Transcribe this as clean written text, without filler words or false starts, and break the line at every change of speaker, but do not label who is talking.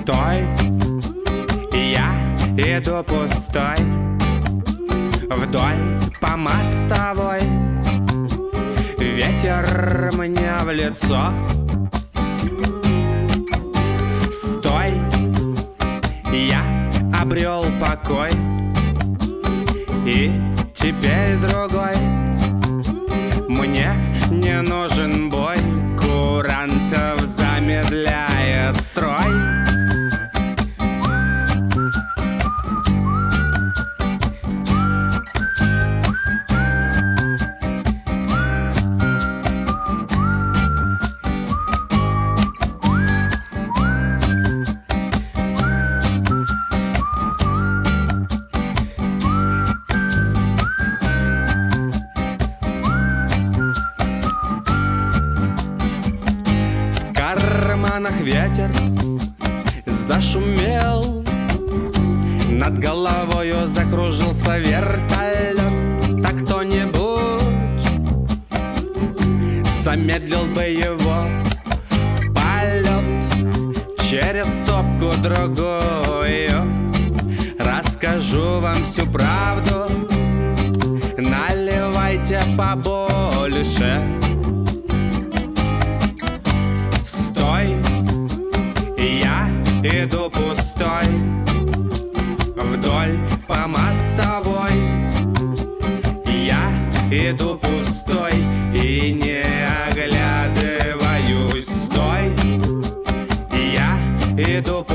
Стой, я иду пустой вдоль по мостовой. Ветер мне в лицо. Стой, я обрел покой, и теперь другой. Мне не нужен бой, курантов замедляет строй. В карманах ветер зашумел, над головою закружился вертолет. Так кто-нибудь замедлил бы его полет через топку другую. Расскажу вам всю правду, наливайте побольше. Стой, я иду пустой вдоль по мостовой. Я иду пустой и не оглядываюсь. Стой, я иду пустой